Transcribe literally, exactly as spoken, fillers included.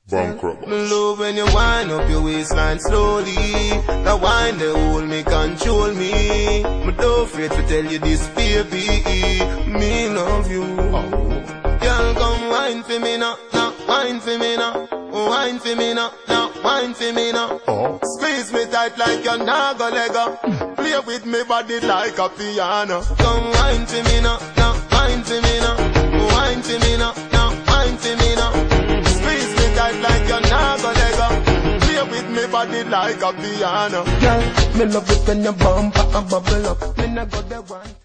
Bankrupt. Me love when you wind up your waistline slowly. That wine they hold me, control me. Me don't afraid to tell you this, baby. Me love you. Oh. Girl, come wine for me now, now wine for me now. Wine for me now, now wine for me now. Oh. Squeeze me tight like you're not gonna let go. Play with me body like a piano. Come wine for me now, now wine for me now. Wine for me now, now wine for me now. Squeeze me tight like you're not gonna let go. Play with me body like a piano. Girl, me love it when your bumper a bubble up. Me nah go there one.